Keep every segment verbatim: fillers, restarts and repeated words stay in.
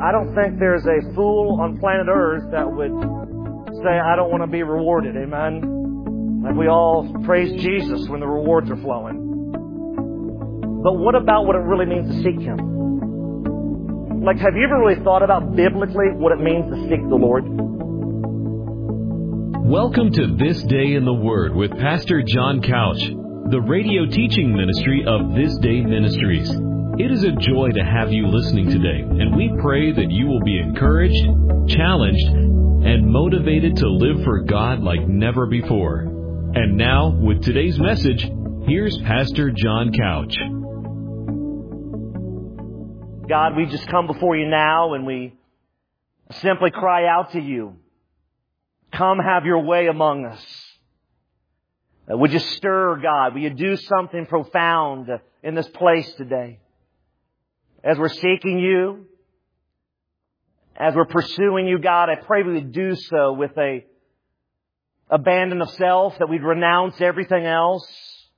I don't think there's a fool on planet Earth that would say, I don't want to be rewarded. Amen? Like we all praise Jesus when the rewards are flowing. But what about what it really means to seek Him? Like, have you ever really thought about biblically what it means to seek the Lord? Welcome to This Day in the Word with Pastor John Couch, the radio teaching ministry of This Day Ministries. It is a joy to have you listening today, and we pray that you will be encouraged, challenged, and motivated to live for God like never before. And now, with today's message, here's Pastor John Couch. God, we just come before you now, and we simply cry out to you. Come have your way among us. Uh, would you stir, God? Will you do something profound in this place today? As we're seeking you, as we're pursuing you, God, I pray we would do so with a abandon of self, that we'd renounce everything else.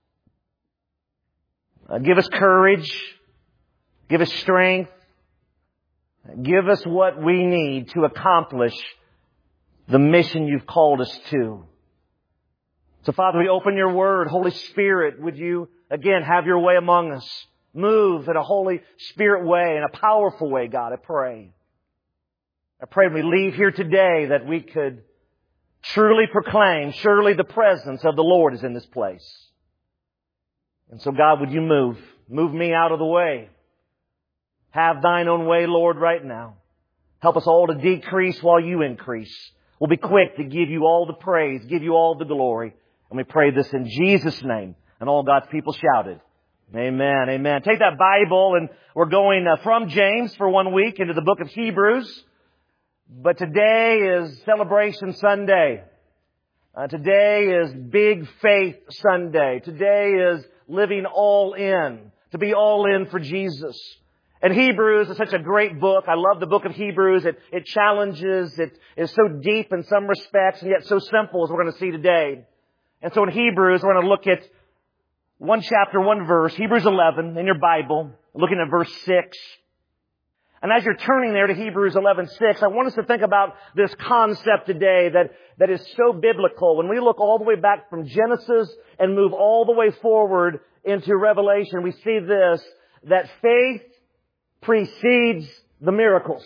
Uh, give us courage. Give us strength. Give us what we need to accomplish the mission you've called us to. So, Father, we open your word. Holy Spirit, would you, again, have your way among us? Move in a Holy Spirit way, in a powerful way, God, I pray. I pray when we leave here today that we could truly proclaim, surely the presence of the Lord is in this place. And so, God, would you move? Move me out of the way. Have thine own way, Lord, right now. Help us all to decrease while you increase. We'll be quick to give you all the praise, give you all the glory. And we pray this in Jesus' name. And all God's people shouted, amen, amen. Take that Bible, and we're going uh, from James for one week into the book of Hebrews. But today is Celebration Sunday. Uh, today is Big Faith Sunday. Today is living all in, to be all in for Jesus. And Hebrews is such a great book. I love the book of Hebrews. It, it challenges. It is so deep in some respects, and yet so simple, as we're going to see today. And so in Hebrews, we're going to look at one chapter, one verse, Hebrews eleven in your Bible, looking at verse six. And as you're turning there to Hebrews eleven six, I want us to think about this concept today that, that is so biblical. When we look all the way back from Genesis and move all the way forward into Revelation, we see this, that faith precedes the miracles.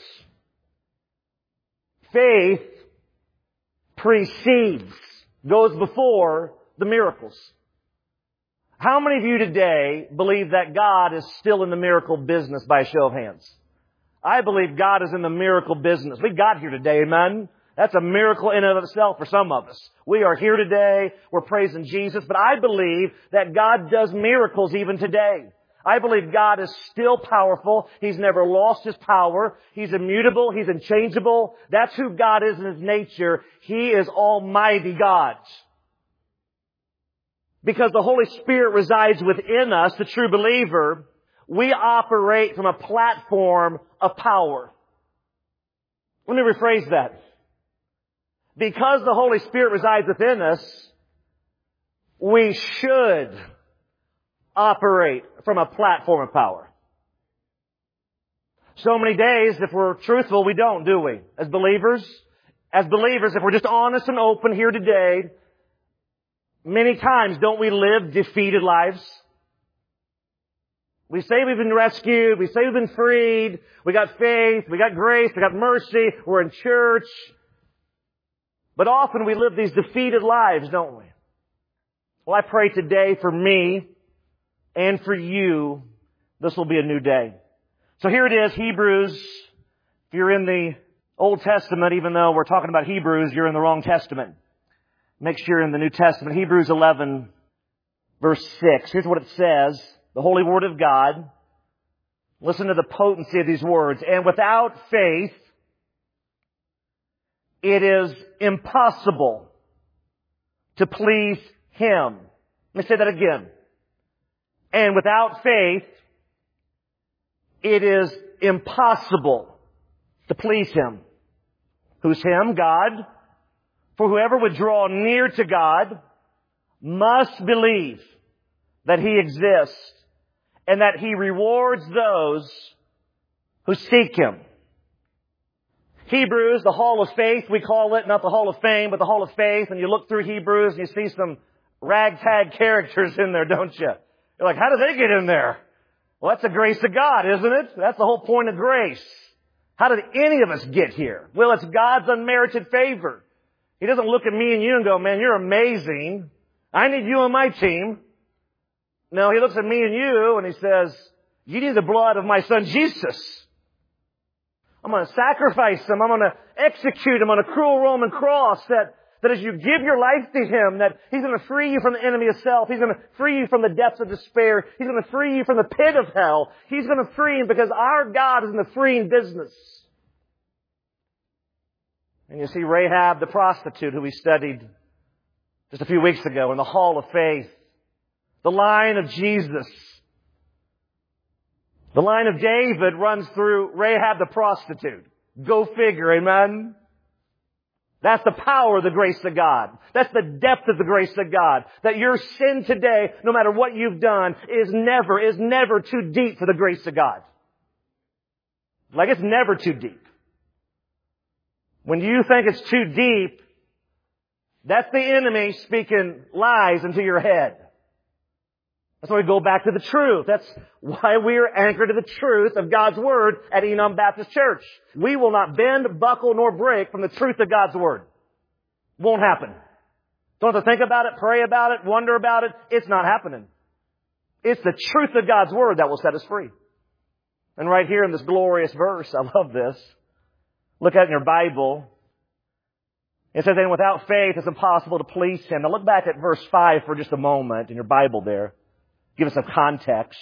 Faith precedes, goes before the miracles. How many of you today believe that God is still in the miracle business by a show of hands? I believe God is in the miracle business. We got here today, amen? That's a miracle in and of itself for some of us. We are here today. We're praising Jesus. But I believe that God does miracles even today. I believe God is still powerful. He's never lost His power. He's immutable. He's unchangeable. That's who God is in His nature. He is Almighty God. Because the Holy Spirit resides within us, the true believer, we operate from a platform of power. Let me rephrase that. Because the Holy Spirit resides within us, we should operate from a platform of power. So many days, if we're truthful, we don't, do we? As believers, as believers, if we're just honest and open here today, many times don't we live defeated lives? We say we've been rescued, we say we've been freed, we got faith, we got grace, we got mercy, we're in church. But often we live these defeated lives, don't we? Well, I pray today for me and for you, this will be a new day. So here it is, Hebrews. If you're in the Old Testament, even though we're talking about Hebrews, you're in the wrong Testament. Make sure you're in the New Testament. Hebrews eleven, verse six. Here's what it says. The Holy Word of God. Listen to the potency of these words. And without faith, it is impossible to please Him. Let me say that again. And without faith, it is impossible to please Him. Who's Him? God. For whoever would draw near to God must believe that He exists and that He rewards those who seek Him. Hebrews, the Hall of Faith, we call it, not the Hall of Fame, but the Hall of Faith, and you look through Hebrews and you see some ragtag characters in there, don't you? You're like, how did they get in there? Well, that's the grace of God, isn't it? That's the whole point of grace. How did any of us get here? Well, it's God's unmerited favor. He doesn't look at me and you and go, man, you're amazing. I need you on my team. No, He looks at me and you and He says, you need the blood of my Son Jesus. I'm going to sacrifice Him. I'm going to execute Him on a cruel Roman cross that, that as you give your life to Him, that He's going to free you from the enemy of self. He's going to free you from the depths of despair. He's going to free you from the pit of hell. He's going to free you because our God is in the freeing business. And you see Rahab the prostitute who we studied just a few weeks ago in the Hall of Faith. The line of Jesus. The line of David runs through Rahab the prostitute. Go figure, amen? That's the power of the grace of God. That's the depth of the grace of God. That your sin today, no matter what you've done, is never, is never too deep for the grace of God. Like it's never too deep. When you think it's too deep, that's the enemy speaking lies into your head. That's why we go back to the truth. That's why we are anchored to the truth of God's Word at Enon Baptist Church. We will not bend, buckle, nor break from the truth of God's Word. Won't happen. Don't have to think about it, pray about it, wonder about it. It's not happening. It's the truth of God's Word that will set us free. And right here in this glorious verse, I love this. Look at it in your Bible. It says, and without faith it's impossible to please Him. Now look back at verse five for just a moment in your Bible there. Give us some context.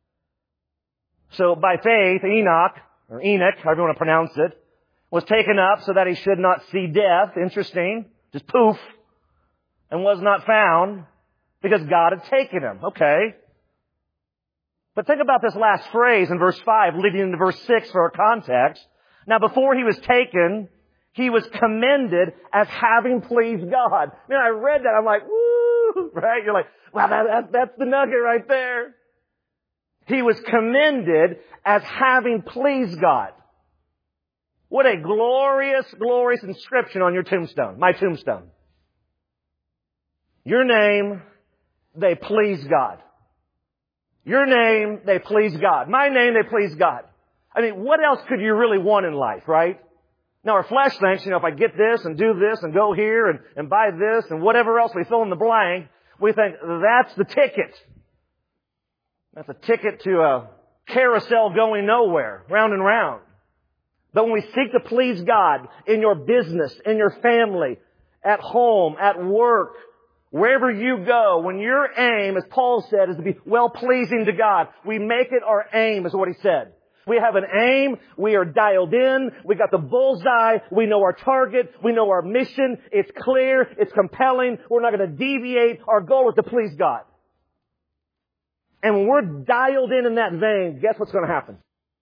So by faith, Enoch, or Enoch, however you want to pronounce it, was taken up so that he should not see death. Interesting. Just poof. And was not found because God had taken him. Okay. But think about this last phrase in verse five, leading into verse six for our context. Now before he was taken, he was commended as having pleased God. Man, I read that. I'm like, woo, right? You're like, wow, that, that, that's the nugget right there. He was commended as having pleased God. What a glorious, glorious inscription on your tombstone, my tombstone. Your name, they please God. Your name, they please God. My name, they please God. I mean, what else could you really want in life, right? Now our flesh thinks, you know, if I get this and do this and go here and, and buy this and whatever else we fill in the blank, we think that's the ticket. That's a ticket to a carousel going nowhere, round and round. But when we seek to please God in your business, in your family, at home, at work, wherever you go, when your aim, as Paul said, is to be well-pleasing to God, we make it our aim, is what he said. We have an aim. We are dialed in. We got the bullseye. We know our target. We know our mission. It's clear. It's compelling. We're not going to deviate. Our goal is to please God. And when we're dialed in in that vein, guess what's going to happen?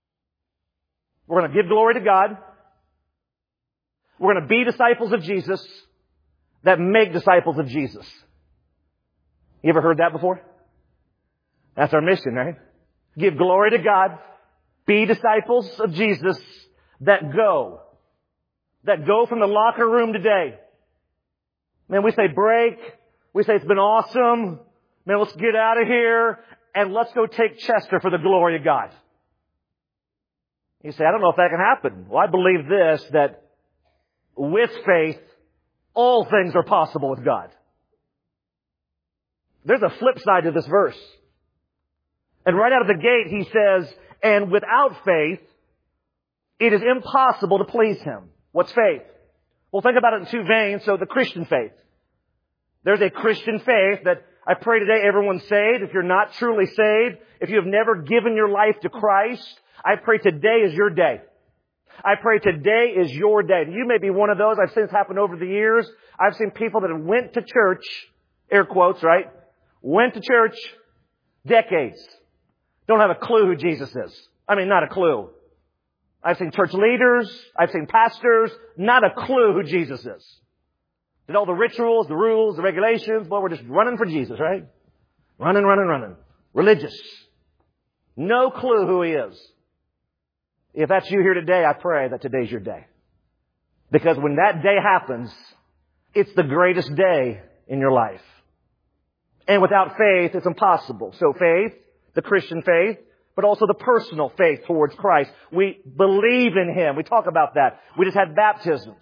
We're going to give glory to God. We're going to be disciples of Jesus that make disciples of Jesus. You ever heard that before? That's our mission, right? Give glory to God. Be disciples of Jesus that go. That go from the locker room today. Man, we say break. We say it's been awesome. Man, let's get out of here and let's go take Chester for the glory of God. You say, I don't know if that can happen. Well, I believe this, that with faith, all things are possible with God. There's a flip side to this verse. And right out of the gate, he says, and without faith, it is impossible to please Him. What's faith? Well, think about it in two veins. So the Christian faith. There's a Christian faith that I pray today everyone's saved. If you're not truly saved, if you have never given your life to Christ, I pray today is your day. I pray today is your day. You may be one of those. I've seen this happen over the years. I've seen people that have went to church, air quotes, right? Went to church decades. Don't have a clue who Jesus is. I mean, not a clue. I've seen church leaders. I've seen pastors. Not a clue who Jesus is. Did all the rituals, the rules, the regulations. Well, we're just running for Jesus, right? Running, running, running. Religious. No clue who He is. If that's you here today, I pray that today's your day. Because when that day happens, it's the greatest day in your life. And without faith, it's impossible. So faith, the Christian faith, but also the personal faith towards Christ. We believe in Him. We talk about that. We just had baptisms.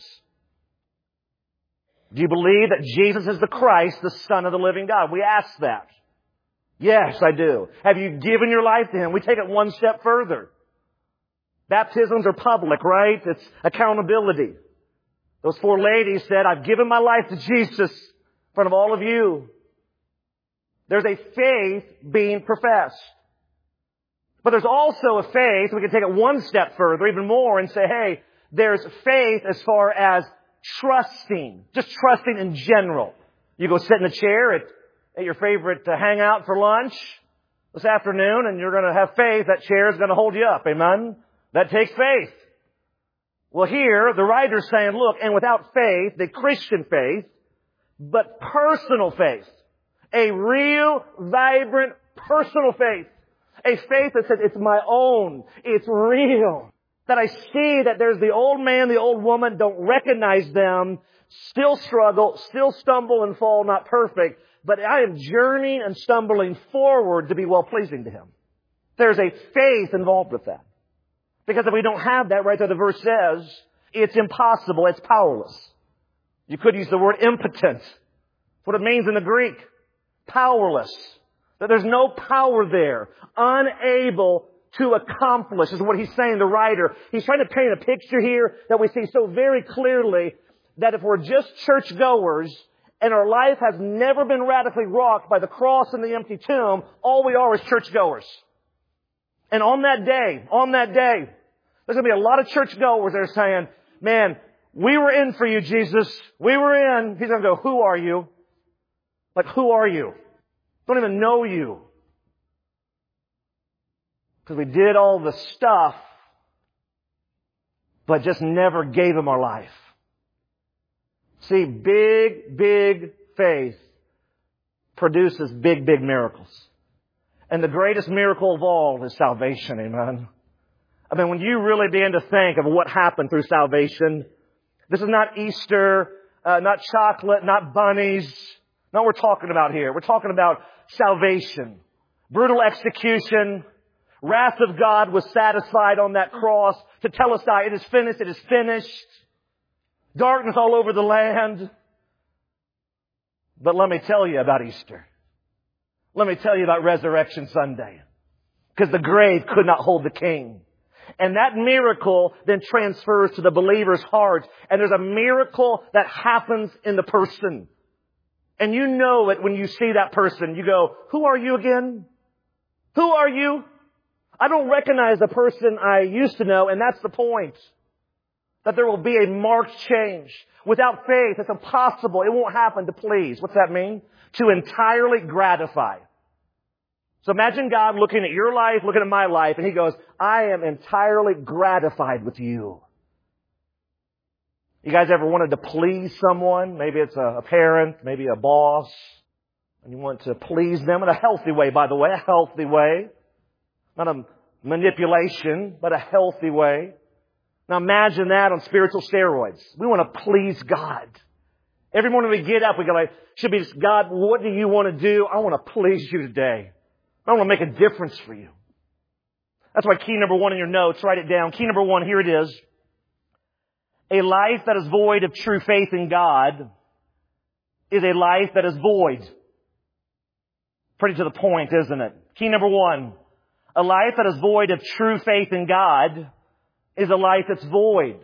Do you believe that Jesus is the Christ, the Son of the living God? We ask that. Yes, I do. Have you given your life to Him? We take it one step further. Baptisms are public, right? It's accountability. Those four ladies said, I've given my life to Jesus in front of all of you. There's a faith being professed. But there's also a faith, we can take it one step further, even more, and say, hey, there's faith as far as trusting. Just trusting in general. You go sit in a chair at, at your favorite uh, hangout for lunch this afternoon, and you're going to have faith that chair is going to hold you up. Amen? That takes faith. Well, here, the writer's saying, look, and without faith, the Christian faith, but personal faith. A real, vibrant, personal faith. A faith that says, it's my own. It's real. That I see that there's the old man, the old woman, don't recognize them, still struggle, still stumble and fall, not perfect, but I am journeying and stumbling forward to be well-pleasing to Him. There's a faith involved with that. Because if we don't have that, right there the verse says, it's impossible, it's powerless. You could use the word impotent. That's what it means in the Greek. Powerless. That there's no power there. Unable to accomplish is what he's saying, the writer. He's trying to paint a picture here that we see so very clearly that if we're just churchgoers and our life has never been radically rocked by the cross and the empty tomb, all we are is churchgoers. And on that day, on that day, there's going to be a lot of churchgoers that are saying, man, we were in for you, Jesus. We were in. He's going to go, who are you? Like, who are you? Don't even know you. Because we did all the stuff, but just never gave Him our life. See, big, big faith produces big, big miracles. And the greatest miracle of all is salvation, amen? I mean, when you really begin to think of what happened through salvation, this is not Easter, uh, not chocolate, not bunnies. Not what we're talking about here. We're talking about salvation. Brutal execution. Wrath of God was satisfied on that cross to tell us that it is finished, it is finished. Darkness all over the land. But let me tell you about Easter. Let me tell you about Resurrection Sunday. Because the grave could not hold the King. And that miracle then transfers to the believer's heart. And there's a miracle that happens in the person. And you know it when you see that person. You go, who are you again? Who are you? I don't recognize the person I used to know, and that's the point. That there will be a marked change. Without faith, it's impossible. It won't happen to please. What's that mean? To entirely gratify. So imagine God looking at your life, looking at my life, and He goes, I am entirely gratified with you. You guys ever wanted to please someone? Maybe it's a parent, maybe a boss, and you want to please them in a healthy way, by the way, a healthy way. Not a manipulation, but a healthy way. Now imagine that on spiritual steroids. We want to please God. Every morning we get up, we go like, should be just, God, what do you want to do? I want to please you today. I want to make a difference for you. That's why key number one in your notes, write it down. Key number one, here it is. A life that is void of true faith in God is a life that is void. Pretty to the point, isn't it? Key number one. A life that is void of true faith in God is a life that's void.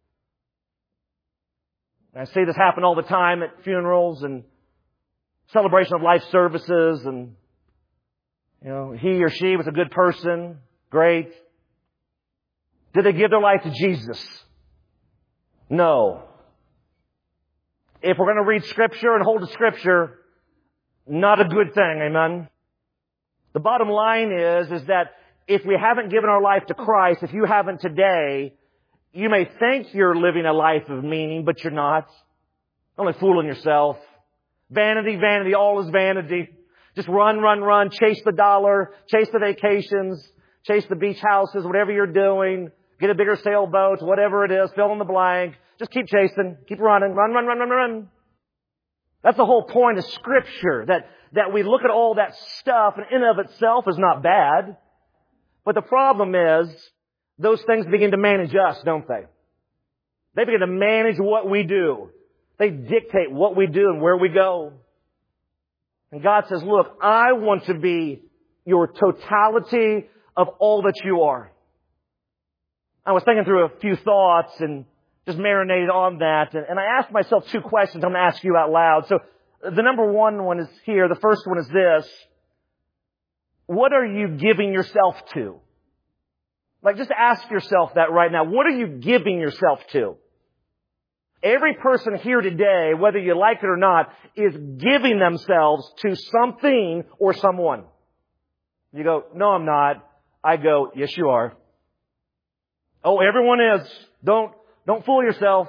I see this happen all the time at funerals and celebration of life services, and you know, he or she was a good person. Great. Did they give their life to Jesus? No. If we're going to read Scripture and hold to Scripture, not a good thing, amen? The bottom line is, is that if we haven't given our life to Christ, if you haven't today, you may think you're living a life of meaning, but you're not. Only fooling yourself. Vanity, vanity, all is vanity. Just run, run, run, chase the dollar, chase the vacations, chase the beach houses, whatever you're doing. get a bigger sailboat, whatever it is, fill in the blank. Just keep chasing, keep running, run, run, run, run, run. That's the whole point of Scripture, that, that we look at all that stuff and in of itself is not bad. But the problem is, those things begin to manage us, don't they? They begin to manage what we do. They dictate what we do and where we go. And God says, look, I want to be your totality of all that you are. I was thinking through a few thoughts and just marinated on that. And, and I asked myself two questions I'm going to ask you out loud. So the number one one is here. The first one is this. What are you giving yourself to? Like, just ask yourself that right now. What are you giving yourself to? Every person here today, whether you like it or not, is giving themselves to something or someone. You go, no, I'm not. I go, yes, you are. Oh, everyone is. Don't, don't fool yourself.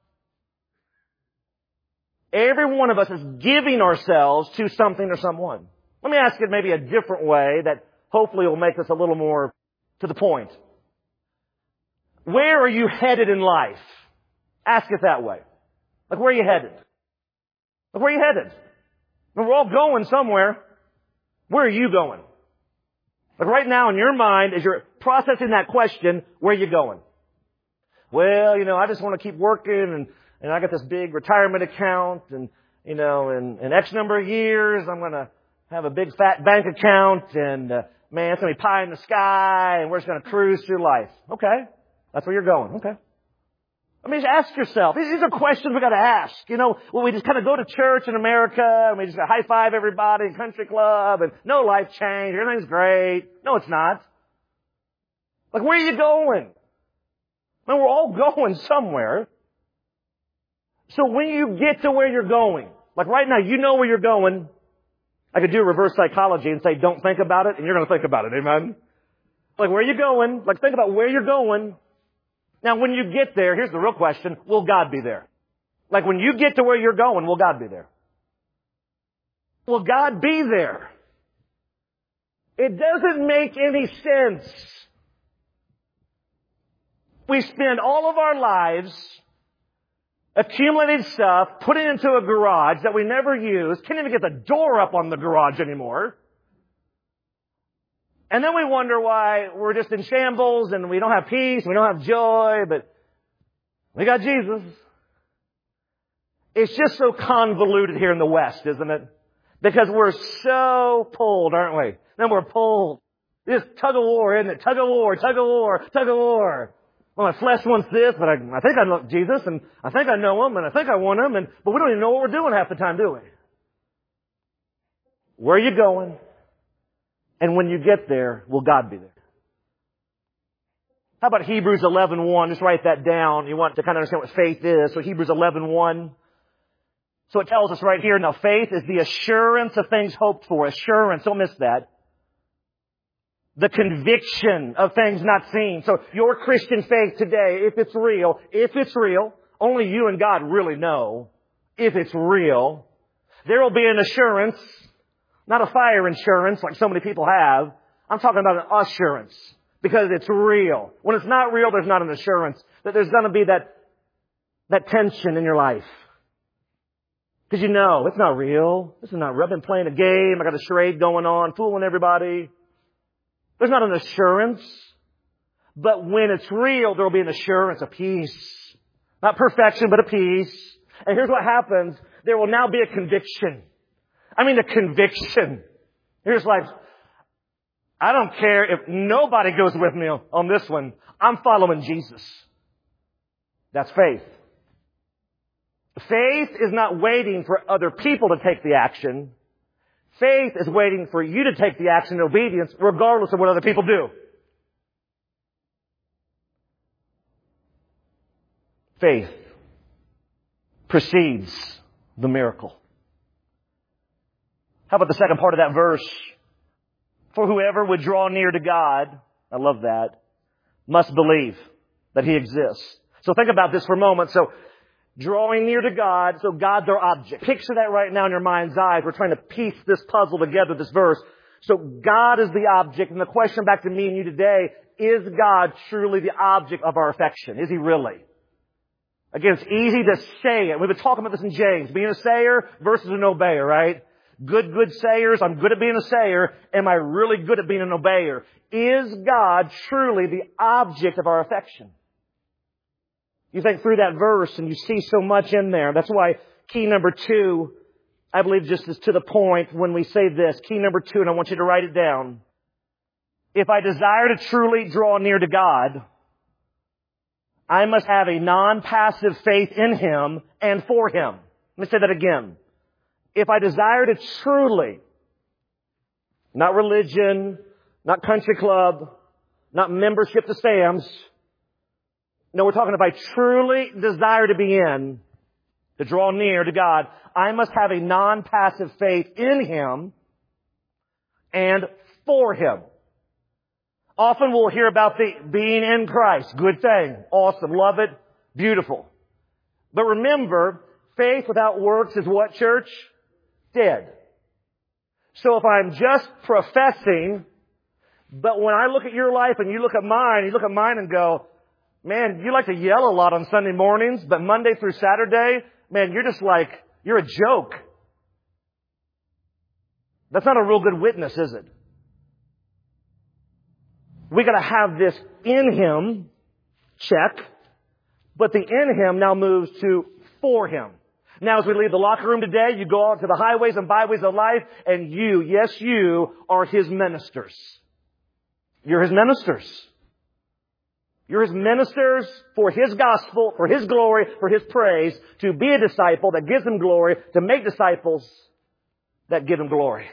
Every one of us is giving ourselves to something or someone. Let me ask it maybe a different way that hopefully will make this a little more to the point. Where are you headed in life? Ask it that way. Like, where are you headed? Like, where are you headed? I mean, we're all going somewhere. Where are you going? Like, right now in your mind, as you're processing that question, where are you going? Well, you know, I just want to keep working and, and I got this big retirement account and, you know, in, in X number of years, I'm going to have a big fat bank account and, uh, man, it's going to be pie in the sky and we're just going to cruise through life. Okay. That's where you're going. Okay. I mean, just ask yourself. These are questions we got to ask. You know, well, we just kind of go to church in America and we just high five everybody in country club and no life change. Everything's great. No, it's not. Like, where are you going? I mean, we're all going somewhere. So when you get to where you're going, like right now, you know where you're going. I could do reverse psychology and say, don't think about it, and you're going to think about it. Amen? Like, where are you going? Like, think about where you're going. Now, when you get there, here's the real question. Will God be there? Like, when you get to where you're going, will God be there? Will God be there? It doesn't make any sense. We spend all of our lives accumulating stuff, put it into a garage that we never use, can't even get the door up on the garage anymore. And then we wonder why we're just in shambles and we don't have peace, we don't have joy, but we got Jesus. It's just so convoluted here in the West, isn't it? Because we're so pulled, aren't we? Then we're pulled. This tug of war, isn't it? Tug of war, tug of war, tug of war. Well, my flesh wants this, but I, I think I know Jesus, and I think I know Him, and I think I want Him, and but we don't even know what we're doing half the time, do we? Where are you going? And when you get there, will God be there? How about Hebrews eleven one? Just write that down. You want to kind of understand what faith is. So Hebrews eleven one. So it tells us right here, now faith is the assurance of things hoped for. Assurance, don't miss that. The conviction of things not seen. So your Christian faith today, if it's real, if it's real, only you and God really know if it's real. There will be an assurance, not a fire insurance like so many people have. I'm talking about an assurance because it's real. When it's not real, there's not an assurance that there's going to be that, that tension in your life. Because you know, it's not real. This is not real. I've been playing a game. I got a charade going on, fooling everybody. There's not an assurance. But when it's real, there will be an assurance, a peace. Not perfection, but a peace. And here's what happens. There will now be a conviction. I mean, a conviction. Here's like, I don't care if nobody goes with me on this one. I'm following Jesus. That's faith. Faith is not waiting for other people to take the action. Faith is waiting for you to take the action in obedience regardless of what other people do. Faith precedes the miracle. How about the second part of that verse? For whoever would draw near to God, I love that, must believe that He exists. So think about this for a moment. So drawing near to God, so God's our object. Picture that right now in your mind's eye. We're trying to piece this puzzle together, this verse. So God is the object, and the question back to me and you today, is God truly the object of our affection? Is He really? Again, it's easy to say it. We've been talking about this in James. Being a sayer versus an obeyer, right? Good, good sayers. I'm good at being a sayer. Am I really good at being an obeyer? Is God truly the object of our affection? You think through that verse and you see so much in there. That's why key number two, I believe, just is to the point when we say this. Key number two, and I want you to write it down. If I desire to truly draw near to God, I must have a non-passive faith in Him and for Him. Let me say that again. If I desire to truly, not religion, not country club, not membership to Sam's, no, we're talking if I truly desire to be in, to draw near to God, I must have a non-passive faith in Him and for Him. Often we'll hear about the being in Christ. Good thing. Awesome. Love it. Beautiful. But remember, faith without works is what, church? Dead. So if I'm just professing, but when I look at your life and you look at mine, you look at mine and go, man, you like to yell a lot on Sunday mornings, but Monday through Saturday, man, you're just like, you're a joke. That's not a real good witness, is it? We got to have this in Him, check, but the in Him now moves to for Him. Now, as we leave the locker room today, you go out to the highways and byways of life, and you, yes, you are His ministers. You're His ministers. You're His ministers for His gospel, for His glory, for His praise, to be a disciple that gives Him glory, to make disciples that give Him glory.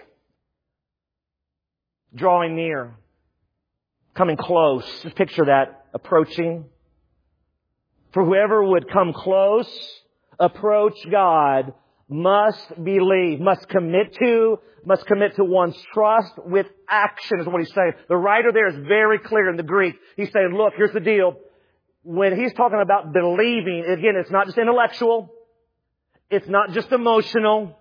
Drawing near. Coming close. Just picture that. Approaching. For whoever would come close, approach God, must believe, must commit to, must commit to one's trust with action is what he's saying. The writer there is very clear in the Greek. He's saying, look, here's the deal. When he's talking about believing, again, it's not just intellectual. It's not just emotional.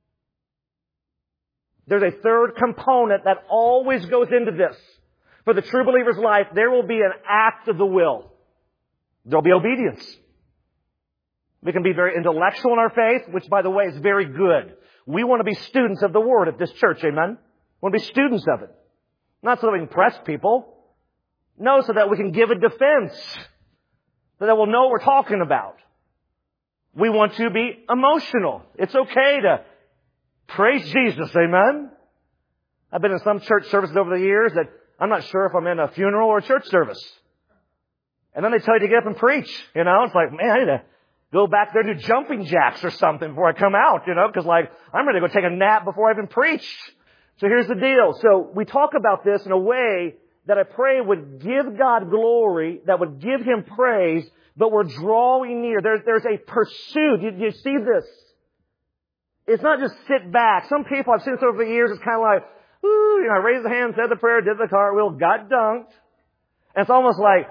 There's a third component that always goes into this. For the true believer's life, there will be an act of the will. There'll be obedience. We can be very intellectual in our faith, which, by the way, is very good. We want to be students of the Word at this church, amen? We want to be students of it. Not so that we can impress people. No, so that we can give a defense. So that we'll know what we're talking about. We want to be emotional. It's okay to praise Jesus, amen? I've been in some church services over the years that I'm not sure if I'm in a funeral or a church service. And then they tell you to get up and preach. You know, it's like, man, I need to go back there and do jumping jacks or something before I come out, you know, because like, I'm ready to go take a nap before I even preach. So here's the deal. So we talk about this in a way that I pray would give God glory, that would give Him praise, but we're drawing near. There's, there's a pursuit. You, you see this? It's not just sit back. Some people, I've seen this over the years, it's kind of like, ooh, you know, I raised the hand, said the prayer, did the cartwheel, got dunked. And it's almost like,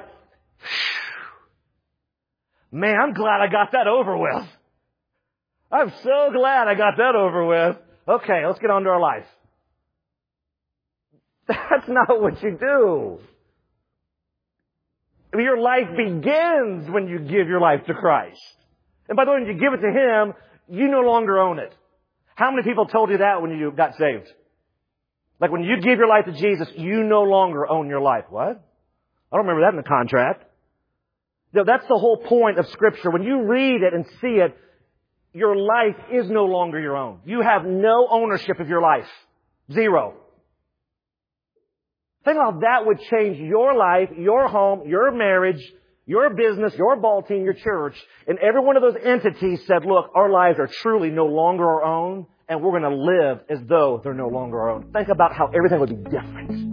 man, I'm glad I got that over with. I'm so glad I got that over with. Okay, let's get on to our life. That's not what you do. Your life begins when you give your life to Christ. And by the way, when you give it to Him, you no longer own it. How many people told you that when you got saved? Like when you give your life to Jesus, you no longer own your life. What? I don't remember that in the contract. No, that's the whole point of Scripture. When you read it and see it, your life is no longer your own. You have no ownership of your life. Zero. Think how that would change your life, your home, your marriage, your business, your ball team, your church. And every one of those entities said, look, our lives are truly no longer our own, and we're going to live as though they're no longer our own. Think about how everything would be different.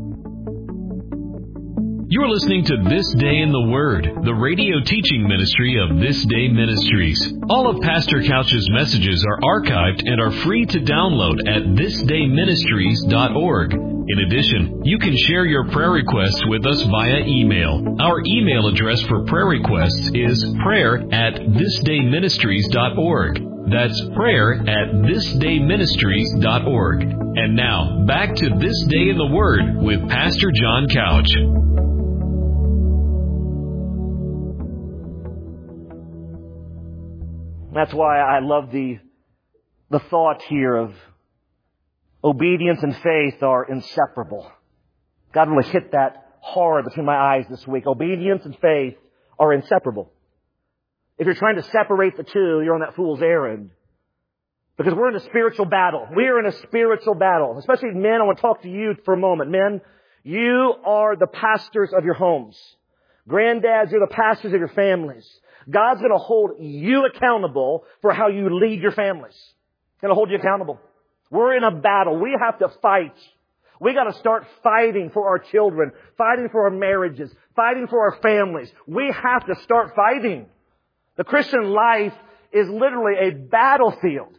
You're listening to This Day in the Word, the radio teaching ministry of This Day Ministries. All of Pastor Couch's messages are archived and are free to download at this day ministries dot org. In addition, you can share your prayer requests with us via email. Our email address for prayer requests is prayer at this day ministries dot org. That's prayer at this day ministries dot org. And now, back to This Day in the Word with Pastor John Couch. That's why I love the, the thought here of obedience and faith are inseparable. God really hit that hard between my eyes this week. Obedience and faith are inseparable. If you're trying to separate the two, you're on that fool's errand. Because we're in a spiritual battle. We're in a spiritual battle. Especially men, I want to talk to you for a moment. Men, you are the pastors of your homes. Granddads, you're the pastors of your families. God's going to hold you accountable for how you lead your families. He's going to hold you accountable. We're in a battle. We have to fight. We got to start fighting for our children, fighting for our marriages, fighting for our families. We have to start fighting. The Christian life is literally a battlefield.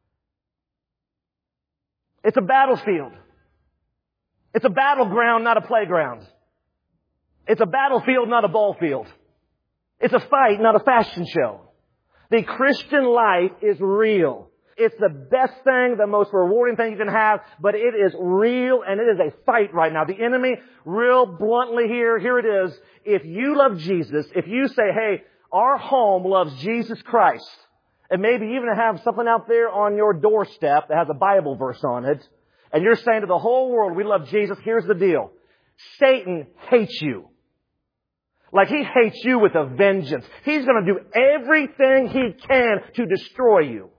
It's a battlefield. It's a battleground, not a playground. It's a battlefield, not a ball field. It's a fight, not a fashion show. The Christian life is real. It's the best thing, the most rewarding thing you can have, but it is real and it is a fight right now. The enemy, real bluntly here, here it is. If you love Jesus, if you say, hey, our home loves Jesus Christ, and maybe even have something out there on your doorstep that has a Bible verse on it, and you're saying to the whole world, we love Jesus, here's the deal. Satan hates you. Like he hates you with a vengeance. He's going to do everything he can to destroy you.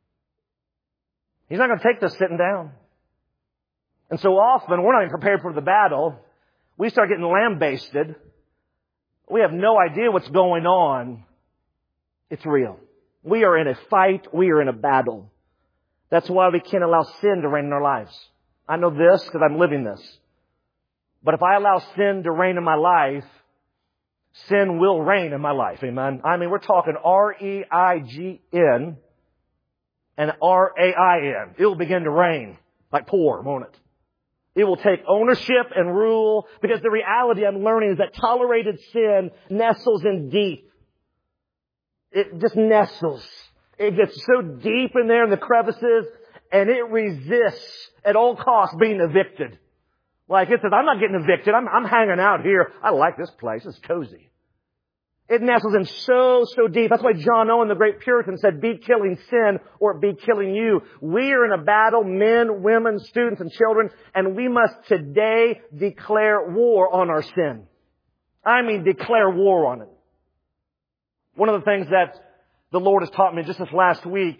He's not going to take this sitting down. And so often, we're not even prepared for the battle. We start getting lambasted. We have no idea what's going on. It's real. We are in a fight. We are in a battle. That's why we can't allow sin to reign in our lives. I know this because I'm living this. But if I allow sin to reign in my life, sin will reign in my life. Amen. I mean, we're talking R E I G N and R A I N. It will begin to reign like pour, won't it? It will take ownership and rule, because the reality I'm learning is that tolerated sin nestles in deep. It just nestles. It gets so deep in there in the crevices, and it resists at all costs being evicted. Like it says, I'm not getting evicted. I'm, I'm hanging out here. I like this place. It's cozy. It nestles in so, so deep. That's why John Owen, the great Puritan, said, be killing sin or be killing you. We are in a battle, men, women, students, and children, and we must today declare war on our sin. I mean, declare war on it. One of the things that the Lord has taught me just this last week,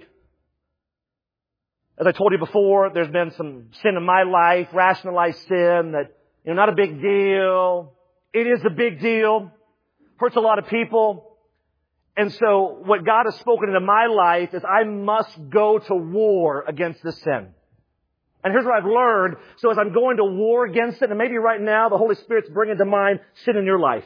as I told you before, there's been some sin in my life, rationalized sin that, you know, not a big deal. It is a big deal. Hurts a lot of people. And so what God has spoken into my life is I must go to war against this sin. And here's what I've learned. So as I'm going to war against it, and maybe right now the Holy Spirit's bringing to mind sin in your life.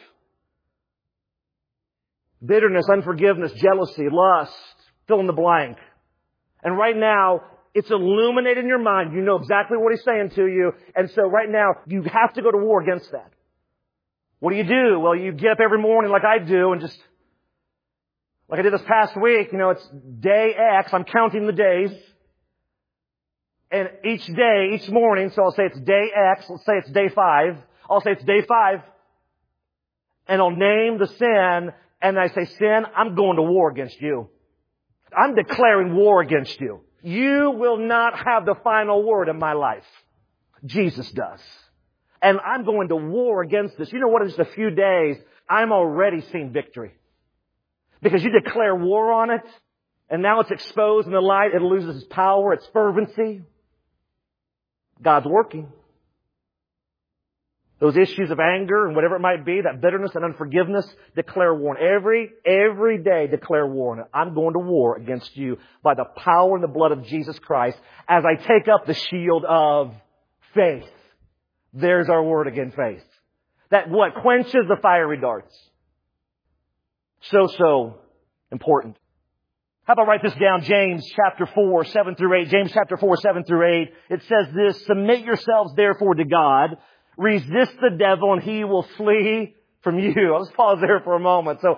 Bitterness, unforgiveness, jealousy, lust, fill in the blank. And right now, it's illuminated in your mind. You know exactly what He's saying to you. And so right now, you have to go to war against that. What do you do? Well, you get up every morning like I do and just, like I did this past week, you know, it's day X. I'm counting the days. And each day, each morning, so I'll say it's day X. Let's say it's day five. I'll say it's day five. And I'll name the sin. And I say, sin, I'm going to war against you. I'm declaring war against you. You will not have the final word in my life. Jesus does. And I'm going to war against this. You know what? In just a few days, I'm already seeing victory. Because you declare war on it, and now it's exposed in the light. It loses its power, its fervency. God's working. Those issues of anger and whatever it might be, that bitterness and unforgiveness, declare war. Every, every day declare war on it. I'm going to war against you by the power and the blood of Jesus Christ as I take up the shield of faith. There's our word again, faith. That what? Quenches the fiery darts. So, so important. How about write this down? James chapter four, seven through eight. James chapter four, seven through eight. It says this, submit yourselves therefore to God. Resist the devil and he will flee from you. I'll just pause there for a moment. So,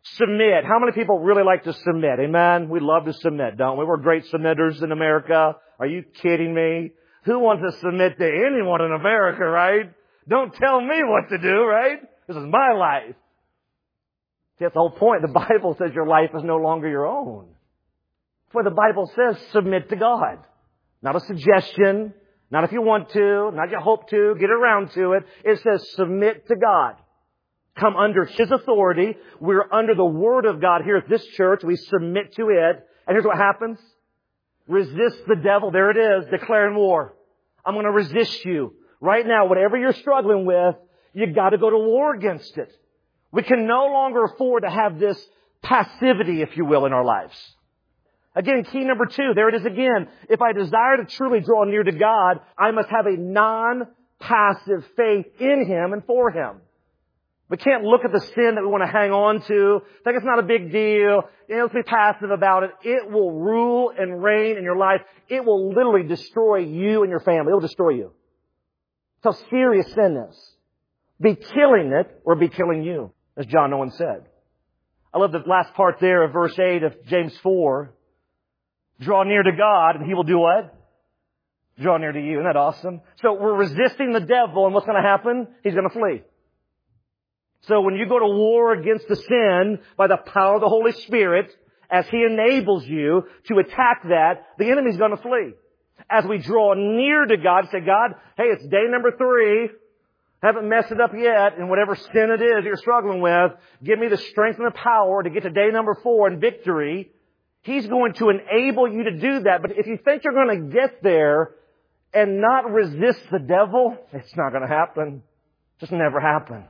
Submit. How many people really like to submit? Amen? We love to submit, don't we? We're great submitters in America. Are you kidding me? Who wants to submit to anyone in America, right? Don't tell me what to do, right? This is my life. See, that's the whole point. The Bible says your life is no longer your own. That's why the Bible says submit to God. Not a suggestion. Not if you want to. Not if you hope to. Get around to it. It says submit to God. Come under His authority. We're under the Word of God here at this church. We submit to it. And here's what happens. Resist the devil. There it is. Declaring war. I'm going to resist you. Right now, whatever you're struggling with, you've got to go to war against it. We can no longer afford to have this passivity, if you will, in our lives. Again, key number two, there it is again. If I desire to truly draw near to God, I must have a non-passive faith in Him and for Him. We can't look at the sin that we want to hang on to, think it's not a big deal, you know, let's be passive about it. It will rule and reign in your life. It will literally destroy you and your family. It will destroy you. That's how serious sin is. Be killing it or be killing you, as John Owen said. I love the last part there of verse eight of James four. Draw near to God and He will do what? Draw near to you. Isn't that awesome? So we're resisting the devil, and what's going to happen? He's going to flee. So when you go to war against the sin by the power of the Holy Spirit, as He enables you to attack that, the enemy's going to flee. As we draw near to God, say, God, hey, it's day number three. Haven't messed it up yet, and whatever sin it is you're struggling with, give me the strength and the power to get to day number four in victory. He's going to enable you to do that. But if you think you're going to get there and not resist the devil, it's not going to happen. Just never happen.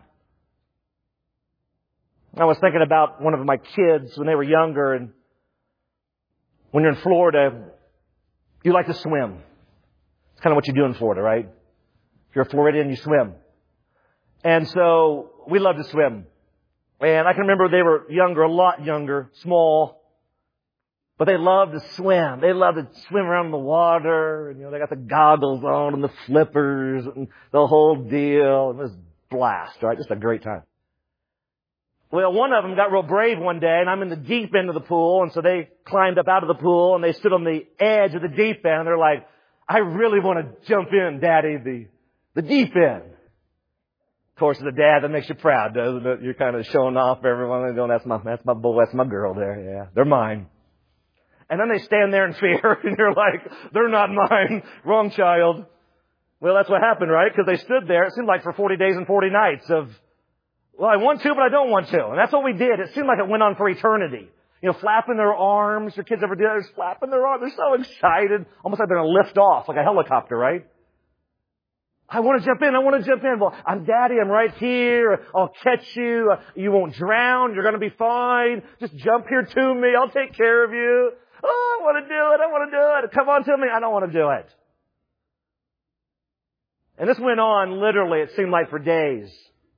I was thinking about one of my kids when they were younger, and when you're in Florida, you like to swim. It's kind of what you do in Florida, right? If you're a Floridian, you swim. And so we love to swim. And I can remember they were younger, a lot younger, small. But they loved to swim. They loved to swim around in the water. And, you know, they got the goggles on and the flippers and the whole deal. It was a blast, right? Just a great time. Well, one of them got real brave one day, and I'm in the deep end of the pool. And so they climbed up out of the pool, and they stood on the edge of the deep end. And they're like, I really want to jump in, Daddy, the, the deep end. Of course, as a dad, that makes you proud, doesn't it? You're kind of showing off everyone and going, that's my, that's my boy, that's my girl there. Yeah, they're mine. And then they stand there in fear, and you're like, they're not mine. Wrong child. Well, that's what happened, right? Because they stood there, it seemed like for forty days and forty nights of, well, I want to, but I don't want to. And that's what we did. It seemed like it went on for eternity. You know, flapping their arms. Your kids ever do that? They're flapping their arms. They're so excited. Almost like they're going to lift off, like a helicopter, right? I want to jump in. I want to jump in. Well, I'm Daddy. I'm right here. I'll catch you. You won't drown. You're going to be fine. Just jump here to me. I'll take care of you. Oh, I want to do it. I want to do it. Come on to me. I don't want to do it. And this went on literally, it seemed like for days.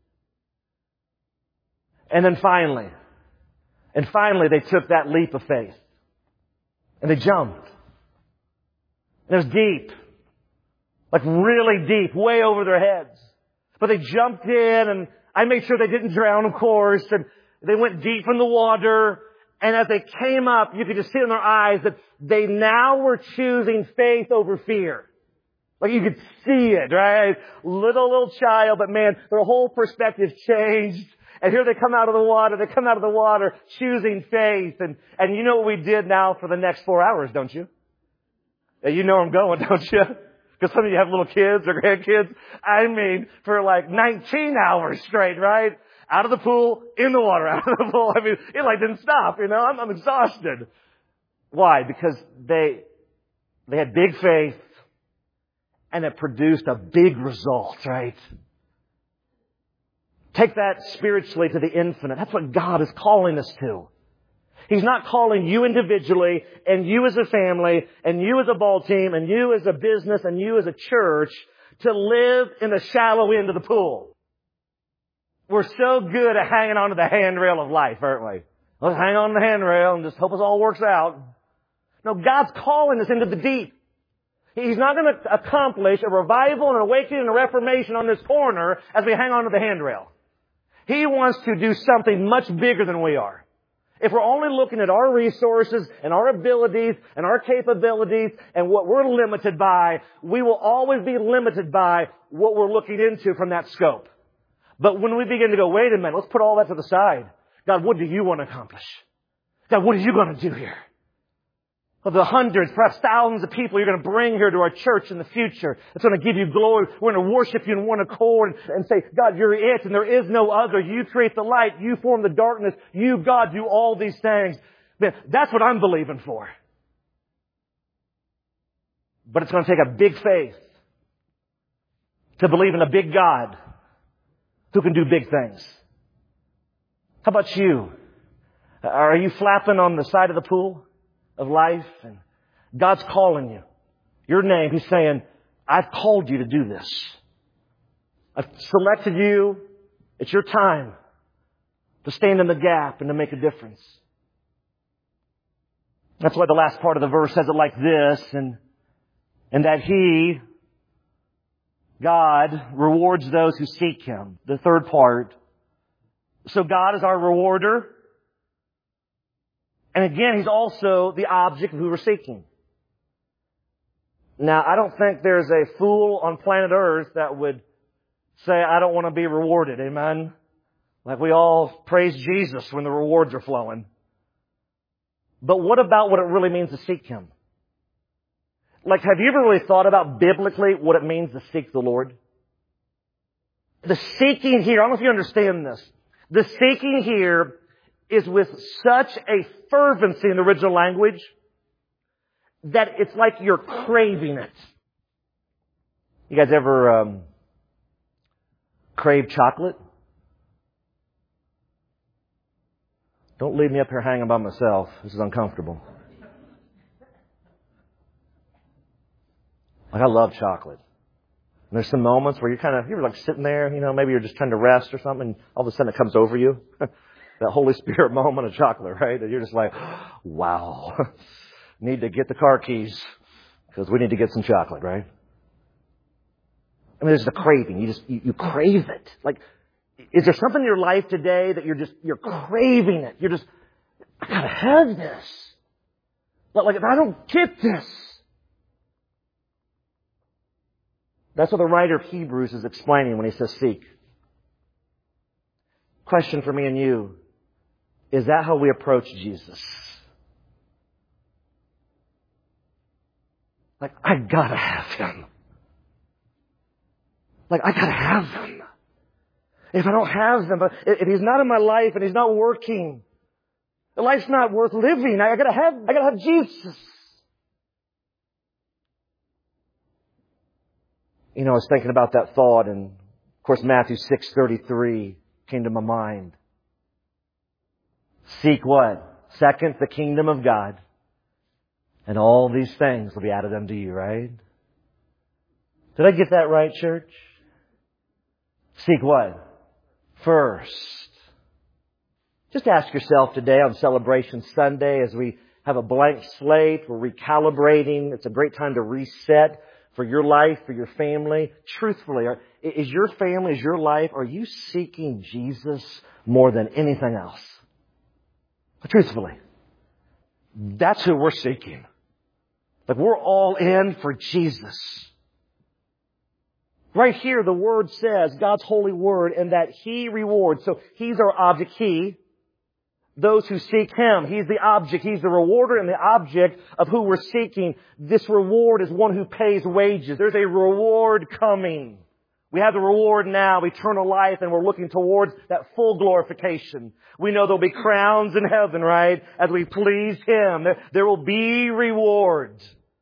And then finally, and finally they took that leap of faith. And they jumped. And it was deep. Like really deep, way over their heads. But they jumped in, and I made sure they didn't drown, of course. And they went deep in the water. And as they came up, you could just see in their eyes that they now were choosing faith over fear. Like you could see it, right? Little, little child, but man, their whole perspective changed. And here they come out of the water. They come out of the water choosing faith. And, and you know what we did now for the next four hours, don't you? You know where I'm going, don't you? Because some of you have little kids or grandkids. I mean, for like nineteen hours straight, right? Out of the pool, in the water, out of the pool. I mean, it like didn't stop, you know. I'm, I'm exhausted. Why? Because they, they had big faith, and it produced a big result, right? Take that spiritually to the infinite. That's what God is calling us to. He's not calling you individually, and you as a family, and you as a ball team, and you as a business, and you as a church to live in the shallow end of the pool. We're so good at hanging on to the handrail of life, aren't we? Let's hang on to the handrail and just hope it all works out. No, God's calling us into the deep. He's not going to accomplish a revival and an awakening and a reformation on this corner as we hang on to the handrail. He wants to do something much bigger than we are. If we're only looking at our resources and our abilities and our capabilities and what we're limited by, we will always be limited by what we're looking into from that scope. But when we begin to go, wait a minute, let's put all that to the side. God, what do you want to accomplish? God, what are you going to do here? Of the hundreds, perhaps thousands of people you're going to bring here to our church in the future, it's going to give you glory. We're going to worship you in one accord and say, God, you're it and there is no other. You create the light. You form the darkness. You, God, do all these things. Man, that's what I'm believing for. But it's going to take a big faith to believe in a big God who can do big things. How about you? Are you flapping on the side of the pool of life? And God's calling you. Your name, He's saying, I've called you to do this. I've selected you. It's your time to stand in the gap and to make a difference. That's why the last part of the verse says it like this, and, and that He, God, rewards those who seek Him. The third part. So God is our rewarder. And again, He's also the object of who we're seeking. Now, I don't think there's a fool on planet Earth that would say, I don't want to be rewarded. Amen? Like we all praise Jesus when the rewards are flowing. But what about what it really means to seek Him? Like, have you ever really thought about biblically what it means to seek the Lord? The seeking here, I don't know if you understand this. The seeking here is with such a fervency in the original language that it's like you're craving it. You guys ever um, crave chocolate? Don't leave me up here hanging by myself. This is uncomfortable. Like, I love chocolate. And there's some moments where you're kind of, you're like sitting there, you know, maybe you're just trying to rest or something, and all of a sudden it comes over you. That Holy Spirit moment of chocolate, right? And you're just like, wow. Need to get the car keys because we need to get some chocolate, right? I mean, there's the craving. You just, you, you crave it. Like, is there something in your life today that you're just, you're craving it? You're just, I gotta have this. But like, if I don't get this. That's what the writer of Hebrews is explaining when he says seek. Question for me and you. Is that how we approach Jesus? Like, I gotta have Him. Like, I gotta have Him. If I don't have Him, if He's not in my life and He's not working, the life's not worth living. I gotta have, I gotta have Jesus. You know, I was thinking about that thought, and of course Matthew six thirty-three came to my mind. Seek what? Second, the kingdom of God. And all these things will be added unto you, right? Did I get that right, church? Seek what? First. Just ask yourself today on Celebration Sunday as we have a blank slate, we're recalibrating. It's a great time to reset for your life, for your family. Truthfully, are, is your family, is your life, are you seeking Jesus more than anything else? Truthfully. That's who we're seeking. Like, we're all in for Jesus. Right here, the Word says, God's holy Word, and that He rewards. So He's our object, He. Those who seek Him. He's the object. He's the rewarder and the object of who we're seeking. This reward is one who pays wages. There's a reward coming. We have the reward now, eternal life, and we're looking towards that full glorification. We know there'll be crowns in heaven, right? As we please Him. There, there will be rewards.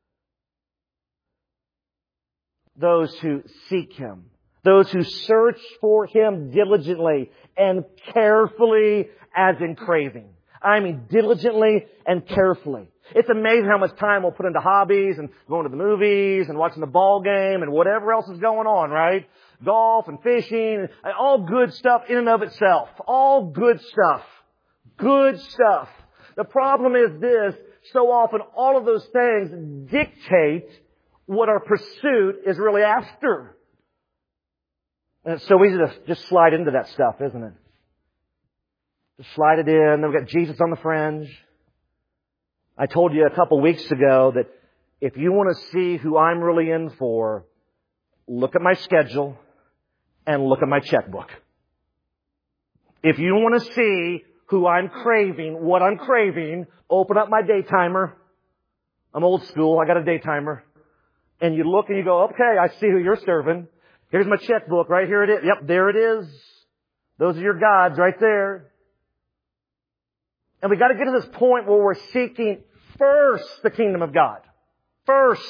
Those who seek Him. Those who search for Him diligently and carefully as in craving. I mean diligently and carefully. It's amazing how much time we'll put into hobbies and going to the movies and watching the ball game and whatever else is going on, right? Golf and fishing, and all good stuff in and of itself. All good stuff. Good stuff. The problem is this, so often all of those things dictate what our pursuit is really after. And it's so easy to just slide into that stuff, isn't it? Just slide it in. Then we've got Jesus on the fringe. I told you a couple weeks ago that if you want to see who I'm really in for, look at my schedule and look at my checkbook. If you want to see who I'm craving, what I'm craving, open up my day timer. I'm old school. I got a day timer. And you look and you go, okay, I see who you're serving. Here's my checkbook. Right here it is. Yep, there it is. Those are your gods right there. And we got to get to this point where we're seeking first the kingdom of God. First.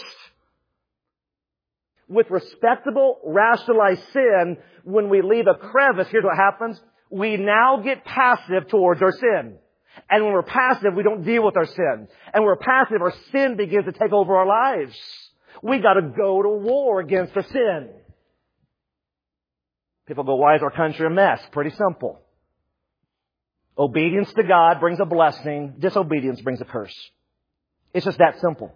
With respectable, rationalized sin, when we leave a crevice, here's what happens. We now get passive towards our sin. And when we're passive, we don't deal with our sin. And when we're passive, our sin begins to take over our lives. We got to go to war against our sin. People go, why is our country a mess? Pretty simple. Obedience to God brings a blessing. Disobedience brings a curse. It's just that simple.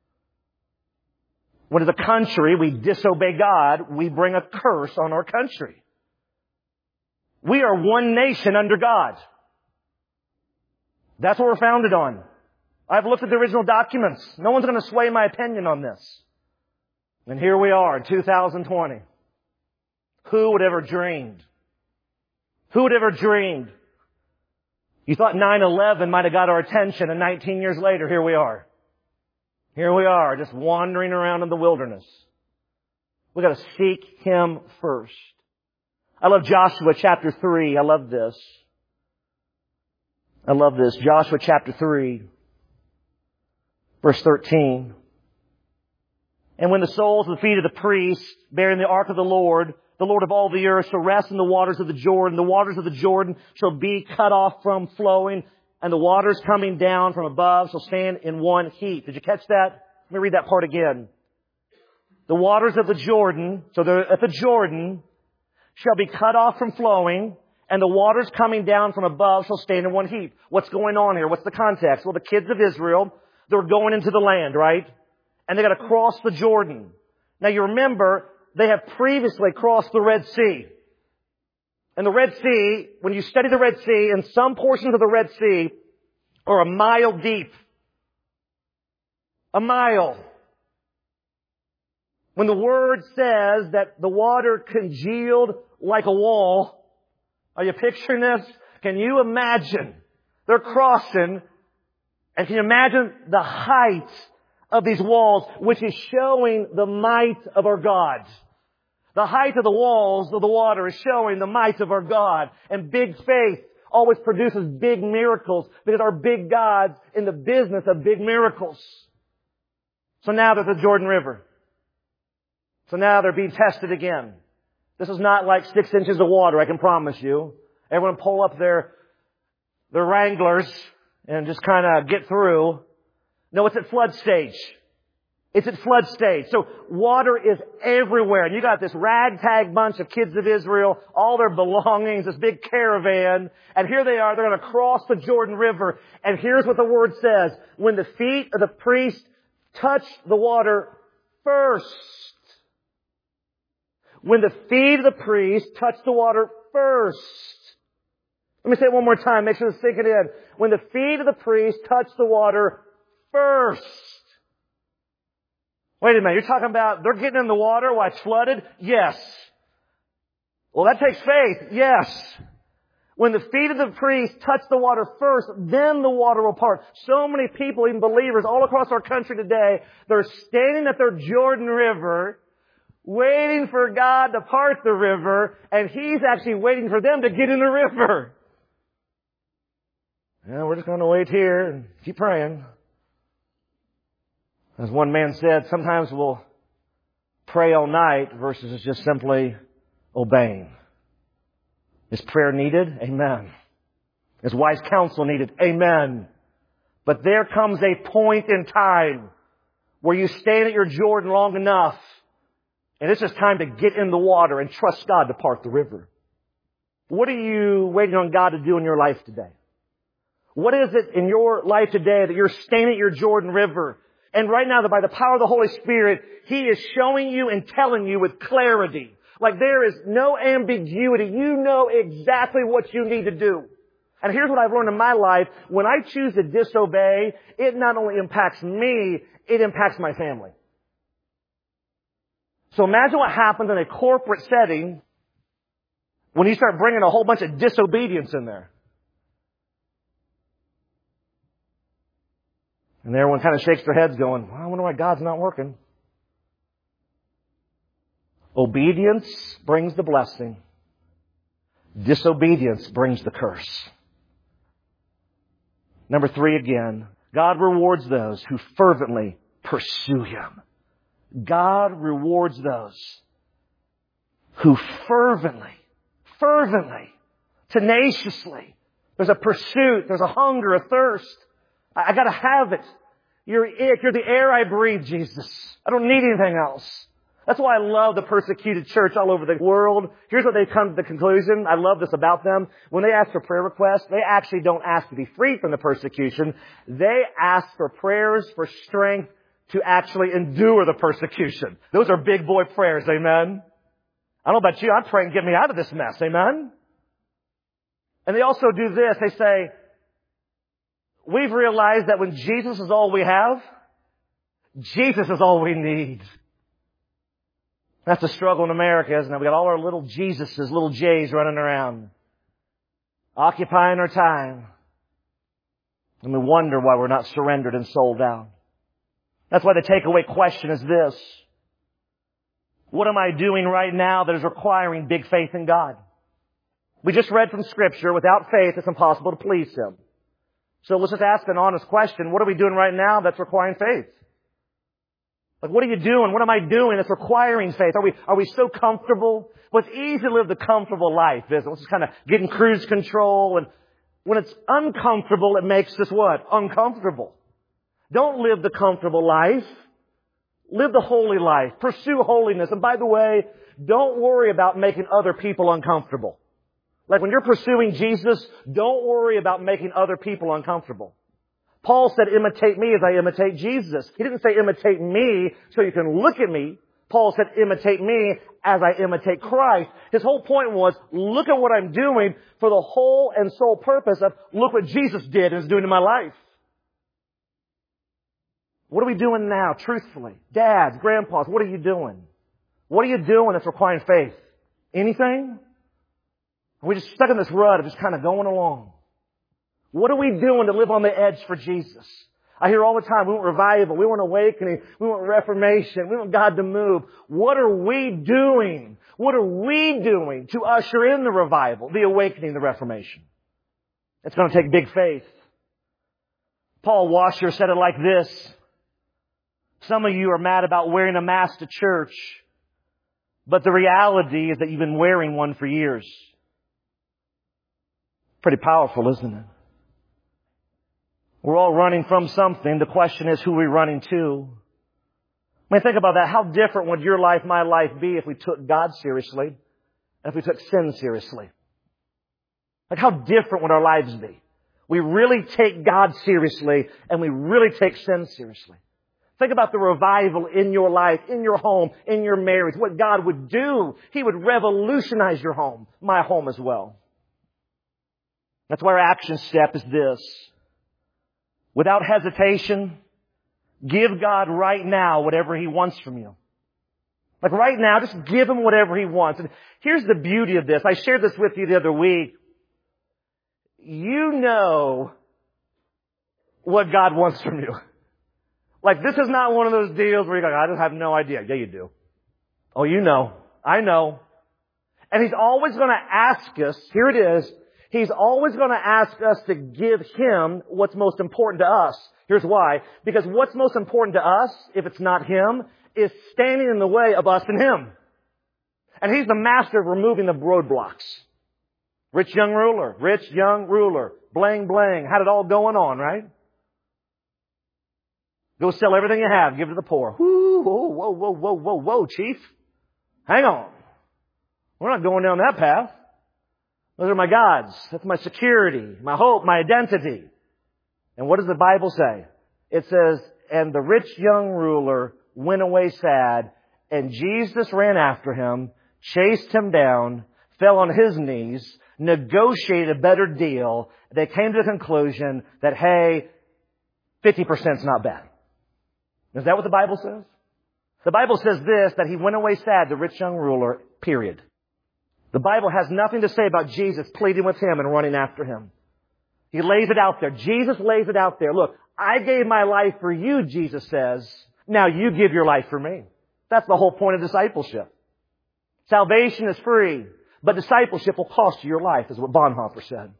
When as a country we disobey God, we bring a curse on our country. We are one nation under God. That's what we're founded on. I've looked at the original documents. No one's going to sway my opinion on this. And here we are in two thousand twenty. Who would ever dreamed? Who would ever dreamed? You thought nine eleven might have got our attention, and nineteen years later, here we are. Here we are, just wandering around in the wilderness. We've got to seek Him first. I love Joshua chapter three. I love this. I love this. Joshua chapter three, verse thirteen. And when the soles of the feet of the priests bearing the ark of the Lord, the Lord of all the earth, shall rest in the waters of the Jordan, the waters of the Jordan shall be cut off from flowing, and the waters coming down from above shall stand in one heap. Did you catch that? Let me read that part again. The waters of the Jordan, so they're at the Jordan, shall be cut off from flowing, and the waters coming down from above shall stand in one heap. What's going on here? What's the context? Well, the kids of Israel, they're going into the land, right? And they got to cross the Jordan. Now you remember, they have previously crossed the Red Sea. And the Red Sea, when you study the Red Sea, in some portions of the Red Sea are a mile deep. A mile. When the Word says that the water congealed like a wall, are you picturing this? Can you imagine? They're crossing, and can you imagine the height of these walls, which is showing the might of our God? The height of the walls of the water is showing the might of our God. And big faith always produces big miracles because our big God's in the business of big miracles. So now they're at the Jordan River. So now they're being tested again. This is not like six inches of water, I can promise you. Everyone pull up their, their Wranglers and just kind of get through. No, it's at flood stage. It's at flood stage. So water is everywhere. And you got this ragtag bunch of kids of Israel, all their belongings, this big caravan. And here they are. They're going to cross the Jordan River. And here's what the Word says. When the feet of the priest touch the water first. When the feet of the priest touch the water first. Let me say it one more time. Make sure to sink it in. When the feet of the priest touch the water first. Wait a minute, you're talking about they're getting in the water while it's flooded? Yes. Well, that takes faith. Yes. When the feet of the priest touch the water first, then the water will part. So many people, even believers all across our country today, they're standing at their Jordan River, waiting for God to part the river, and He's actually waiting for them to get in the river. Yeah, we're just going to wait here and keep praying. As one man said, sometimes we'll pray all night versus just simply obeying. Is prayer needed? Amen. Is wise counsel needed? Amen. But there comes a point in time where you stand at your Jordan long enough, and it's just time to get in the water and trust God to part the river. What are you waiting on God to do in your life today? What is it in your life today that you're standing at your Jordan River? And right now, by the power of the Holy Spirit, He is showing you and telling you with clarity. Like there is no ambiguity. You know exactly what you need to do. And here's what I've learned in my life. When I choose to disobey, it not only impacts me, it impacts my family. So imagine what happens in a corporate setting when you start bringing a whole bunch of disobedience in there. And everyone kind of shakes their heads going, well, I wonder why God's not working. Obedience brings the blessing. Disobedience brings the curse. Number three again, God rewards those who fervently pursue Him. God rewards those who fervently, fervently, tenaciously. There's a pursuit, there's a hunger, a thirst. I, I gotta have it. You're it. You're the air I breathe, Jesus. I don't need anything else. That's why I love the persecuted church all over the world. Here's what they come to the conclusion. I love this about them. When they ask for prayer requests, they actually don't ask to be freed from the persecution. They ask for prayers for strength to actually endure the persecution. Those are big boy prayers, amen? I don't know about you, I'm praying, get me out of this mess, amen? And they also do this. They say, we've realized that when Jesus is all we have, Jesus is all we need. That's the struggle in America, isn't it? We got all our little Jesuses, little J's running around, occupying our time. And we wonder why we're not surrendered and sold out. That's why the takeaway question is this. What am I doing right now that is requiring big faith in God? We just read from Scripture, without faith it's impossible to please Him. So let's just ask an honest question. What are we doing right now that's requiring faith? Like, what are you doing? What am I doing that's requiring faith? Are we, are we so comfortable? Well, it's easy to live the comfortable life, isn't it? Let's just kind of get in cruise control. And when it's uncomfortable, it makes us what? Uncomfortable. Don't live the comfortable life. Live the holy life. Pursue holiness. And by the way, don't worry about making other people uncomfortable. Like when you're pursuing Jesus, don't worry about making other people uncomfortable. Paul said, imitate me as I imitate Jesus. He didn't say imitate me so you can look at me. Paul said, imitate me as I imitate Christ. His whole point was, look at what I'm doing for the whole and sole purpose of, look what Jesus did and is doing in my life. What are we doing now, truthfully? Dads, grandpas, what are you doing? What are you doing that's requiring faith? Anything? Are we just stuck in this rut of just kind of going along? What are we doing to live on the edge for Jesus? I hear all the time, we want revival, we want awakening, we want reformation, we want God to move. What are we doing? What are we doing to usher in the revival, the awakening, the reformation? It's going to take big faith. Paul Washer said it like this. Some of you are mad about wearing a mask to church, but the reality is that you've been wearing one for years. Pretty powerful, isn't it? We're all running from something. The question is, who are we running to? I mean, think about that. How different would your life, my life be if we took God seriously and if we took sin seriously? Like, how different would our lives be? We really take God seriously and we really take sin seriously. Think about the revival in your life, in your home, in your marriage, what God would do. He would revolutionize your home, my home as well. That's why our action step is this. Without hesitation, give God right now whatever He wants from you. Like right now, just give Him whatever He wants. And here's the beauty of this. I shared this with you the other week. You know what God wants from you. Like this is not one of those deals where you're like, I just have no idea. Yeah, you do. Oh, you know. I know. And He's always going to ask us, here it is, He's always going to ask us to give Him what's most important to us. Here's why. Because what's most important to us, if it's not Him, is standing in the way of us and Him. And He's the master of removing the roadblocks. Rich young ruler, rich young ruler, bling bling, had it all going on, right? Go sell everything you have, give it to the poor. Whoo, whoa, whoa, whoa, whoa, whoa, whoa, chief. Hang on. We're not going down that path. Those are my gods. That's my security, my hope, my identity. And what does the Bible say? It says, and the rich young ruler went away sad, and Jesus ran after him, chased him down, fell on His knees, negotiated a better deal. They came to the conclusion that, hey, fifty percent is not bad. Is that what the Bible says? The Bible says this, that he went away sad, the rich young ruler, period. The Bible has nothing to say about Jesus pleading with him and running after him. He lays it out there. Jesus lays it out there. Look, I gave my life for you, Jesus says. Now you give your life for me. That's the whole point of discipleship. Salvation is free, but discipleship will cost you your life, is what Bonhoeffer said.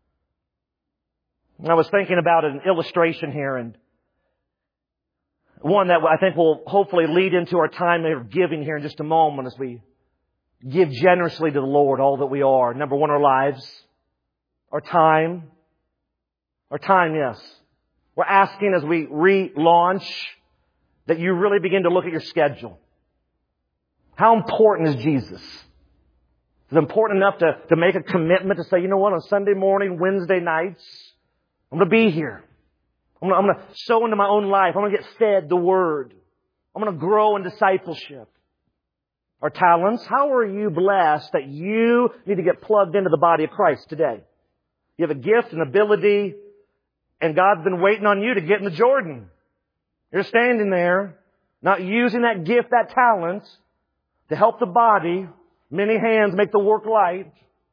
I was thinking about an illustration here, and one that I think will hopefully lead into our time of giving here in just a moment as we give generously to the Lord all that we are. Number one, our lives, our time. Our time, yes. We're asking as we relaunch that you really begin to look at your schedule. How important is Jesus? Is it important enough to, to make a commitment to say, you know what, on Sunday morning, Wednesday nights, I'm going to be here. I'm going, to, I'm going to sow into my own life. I'm going to get fed the Word. I'm going to grow in discipleship. Our talents, how are you blessed that you need to get plugged into the body of Christ today? You have a gift, an ability, and God's been waiting on you to get in the Jordan. You're standing there, not using that gift, that talent, to help the body. Many hands make the work light.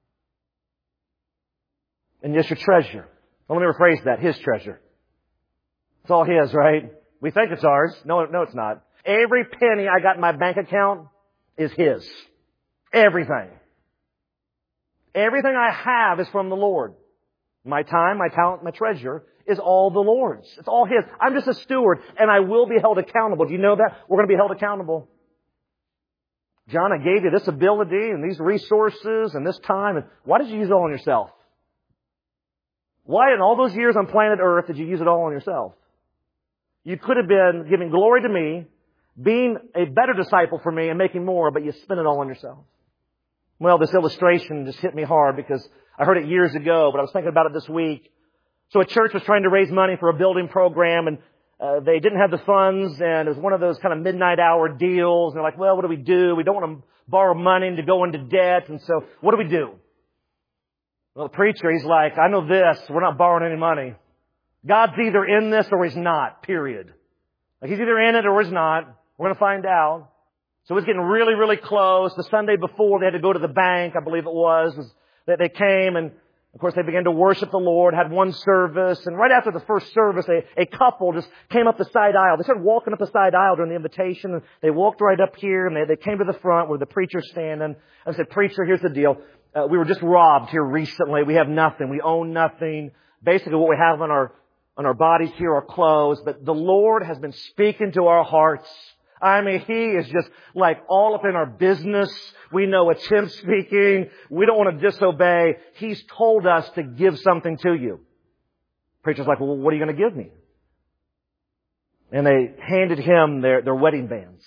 And just your treasure. Well, let me rephrase that. His treasure. It's all His, right? We think it's ours. No, no, it's not. Every penny I got in my bank account is His. Everything. Everything I have is from the Lord. My time, my talent, my treasure is all the Lord's. It's all His. I'm just a steward, and I will be held accountable. Do you know that? We're going to be held accountable. John, I gave you this ability and these resources and this time. And why did you use it all on yourself? Why in all those years on planet Earth did you use it all on yourself? You could have been giving glory to me, being a better disciple for me and making more, but you spent it all on yourself. Well, this illustration just hit me hard because I heard it years ago, but I was thinking about it this week. So a church was trying to raise money for a building program, and uh, they didn't have the funds, and it was one of those kind of midnight hour deals. And they're like, well, what do we do? We don't want to borrow money to go into debt, and so what do we do? Well, the preacher, he's like, I know this. We're not borrowing any money. God's either in this or He's not, period. Like He's either in it or He's not. We're going to find out. So it was getting really, really close. The Sunday before, they had to go to the bank, I believe it was, was that they came, and of course they began to worship the Lord, had one service, and right after the first service, a, a couple just came up the side aisle. They started walking up the side aisle during the invitation, and they walked right up here, and they, they came to the front where the preacher's standing. I said, preacher, here's the deal. Uh, we were just robbed here recently. We have nothing. We own nothing. Basically what we have on our, on our bodies here are clothes, but the Lord has been speaking to our hearts. I mean, He is just like all up in our business. We know it's Him speaking. We don't want to disobey. He's told us to give something to you. Preacher's like, well, what are you going to give me? And they handed him their, their wedding bands.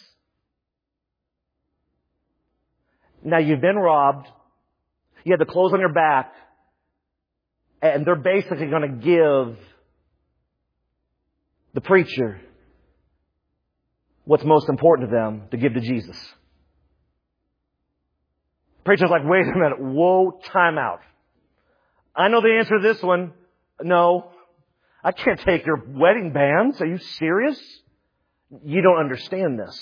Now you've been robbed. You had the clothes on your back. And they're basically going to give the preacher what's most important to them to give to Jesus. Preacher's like, wait a minute. Whoa, time out. I know the answer to this one. No, I can't take your wedding bands. Are you serious? You don't understand this.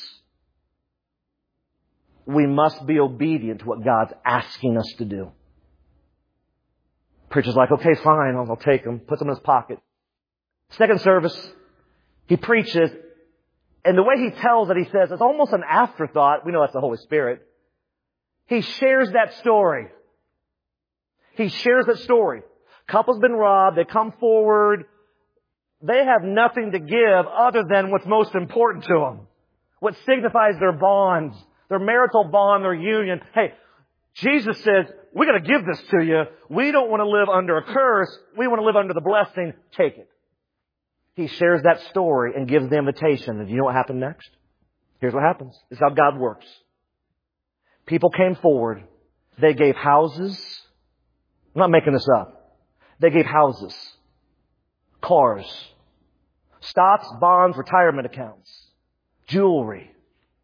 We must be obedient to what God's asking us to do. Preacher's like, okay, fine, I'll, I'll take them. Puts them in his pocket. Second service, he preaches. And the way he tells it, he says, it's almost an afterthought. We know that's the Holy Spirit. He shares that story. He shares that story. Couple's been robbed. They come forward. They have nothing to give other than what's most important to them. What signifies their bonds, their marital bond, their union. Hey, Jesus says, we're going to give this to you. We don't want to live under a curse. We want to live under the blessing. Take it. He shares that story and gives the invitation. And do you know what happened next? Here's what happens. This is how God works. People came forward. They gave houses. I'm not making this up. They gave houses, cars, stocks, bonds, retirement accounts, jewelry.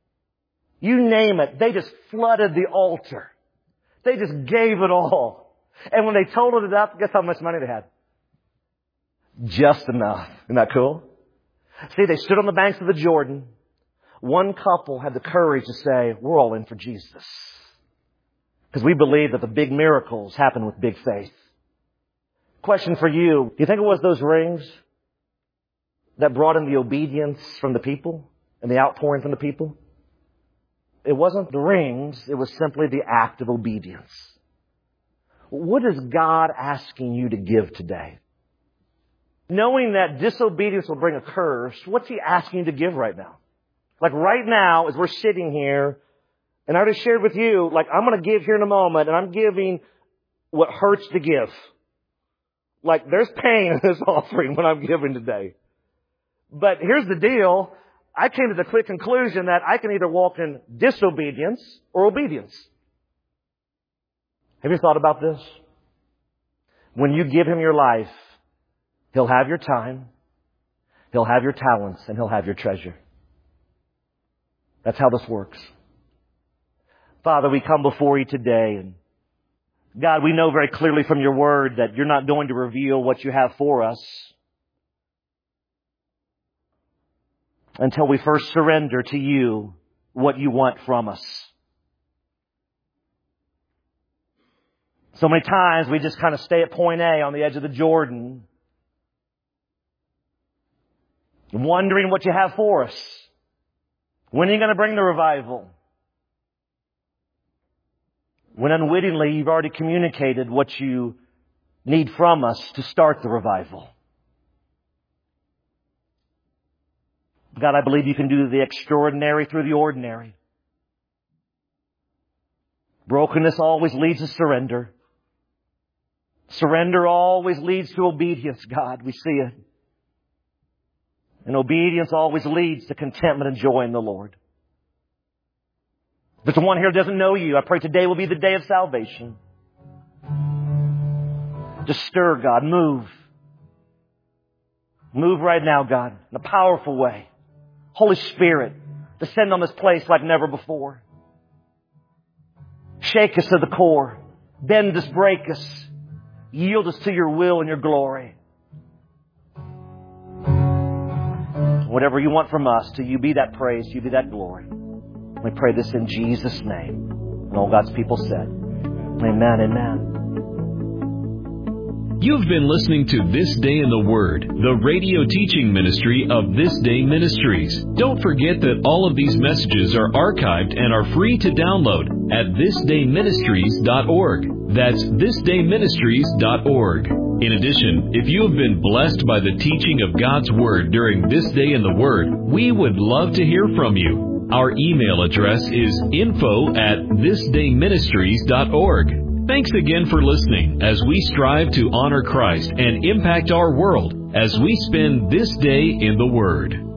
You name it. They just flooded the altar. They just gave it all. And when they totaled it up, guess how much money they had? Just enough. Isn't that cool? See, they stood on the banks of the Jordan. One couple had the courage to say, we're all in for Jesus. Because we believe that the big miracles happen with big faith. Question for you. Do you think it was those rings that brought in the obedience from the people and the outpouring from the people? It wasn't the rings. It was simply the act of obedience. What is God asking you to give today? Knowing that disobedience will bring a curse, what's He asking you to give right now? Like right now, as we're sitting here, and I already shared with you, like I'm going to give here in a moment, and I'm giving what hurts to give. Like there's pain in this offering when I'm giving today. But here's the deal. I came to the quick conclusion that I can either walk in disobedience or obedience. Have you thought about this? When you give Him your life, He'll have your time, He'll have your talents, and He'll have your treasure. That's how this works. Father, we come before You today, and God, we know very clearly from Your Word that You're not going to reveal what You have for us until we first surrender to You what You want from us. So many times we just kind of stay at point A on the edge of the Jordan, wondering what You have for us. When are You going to bring the revival? When unwittingly You've already communicated what You need from us to start the revival. God, I believe You can do the extraordinary through the ordinary. Brokenness always leads to surrender. Surrender always leads to obedience, God. We see it. And obedience always leads to contentment and joy in the Lord. If there's one here who doesn't know You, I pray today will be the day of salvation. Just stir, God. Move. Move right now, God, in a powerful way. Holy Spirit, descend on this place like never before. Shake us to the core. Bend us, break us. Yield us to Your will and Your glory. Whatever You want from us, to You be that praise, to You be that glory. We pray this in Jesus' name. And all God's people said, amen, amen. You've been listening to This Day in the Word, the radio teaching ministry of This Day Ministries. Don't forget that all of these messages are archived and are free to download at this day ministries dot org. That's this day ministries dot org. In addition, if you have been blessed by the teaching of God's Word during This Day in the Word, we would love to hear from you. Our email address is info at this day ministries dot org. Thanks again for listening as we strive to honor Christ and impact our world as we spend this day in the Word.